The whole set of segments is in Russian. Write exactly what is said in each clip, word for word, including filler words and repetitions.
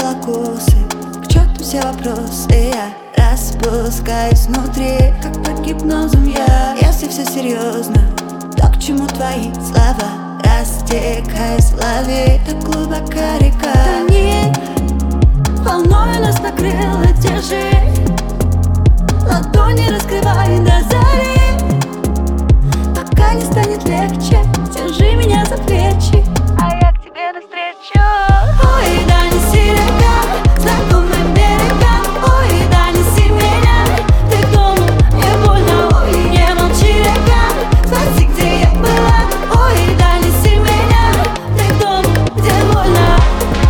расправила косы, к черту все вопросы. Я распускаюсь внутри, как под гипнозом я. Если все серьезно, то к чему твои слова? Растекаясь в голове, так глубока река. Тони, волною нас накрыла, держи ладони, раскрывай до зари. Пока не станет легче, держи меня за плечи, а я к тебе навстречу. Ой, да неси река, знакомым берегам. Ой, да неси меня, ты к дому, мне больно. Ой, не молчи, река, спроси, где я была. Ой, да неси меня, ты к дому, где больно.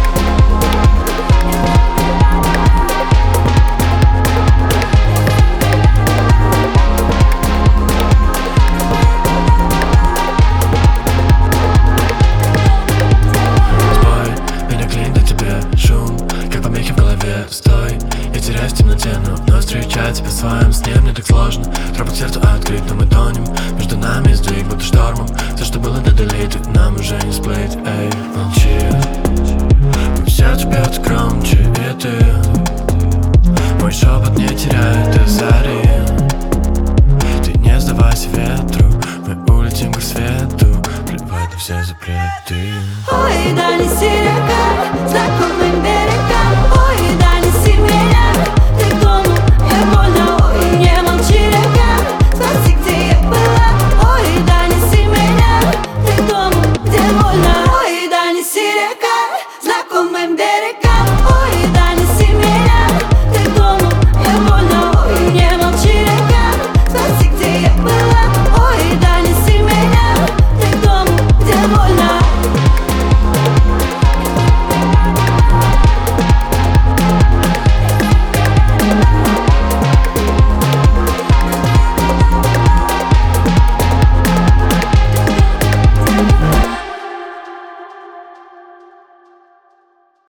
Стой, я теряюсь в темноте, но вновь встречаю тебя в своем сне. Мне так сложно, тропу к сердцу открыть, но мы тонем. Между нами сдвиг, будто штормом. Все, что было додалить, нам уже не сплыть. Эй, молчи, мое сердце бьется громче, и ты мой шепот не теряет до зари. Ты не сдавайся ветру, мы улетим к свету, плевать на все запреты. Ой, да неси река, знакомый берег.